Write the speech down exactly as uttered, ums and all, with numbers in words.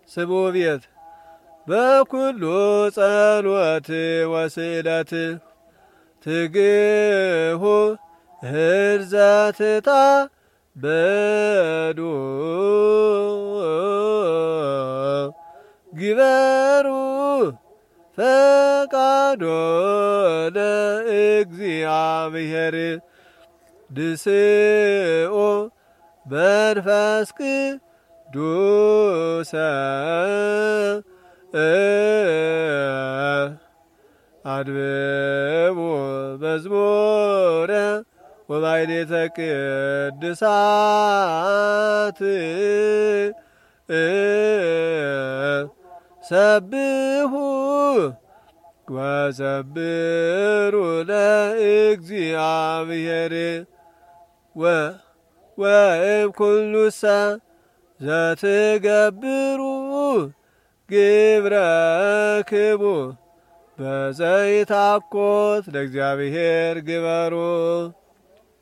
ስሙ ቤት በኩሉ ጸሎት ወስዕለት ትግሁ ህርዘትታ በዱ ግበሩ ፈቃዶ ለእግዚአብሔር ድስኦ መንፈስ ቅዱስ አድብቡ መዝሙረ ወማኅሌተ ቅድሳት ሰብሑ ወዘምሩ ለእግዚአብሔር ወእም ኩሉሰ ዘትገብሩ ግብረክሙ በዘይታኮት ለእግዚአብሔር ግበሩ።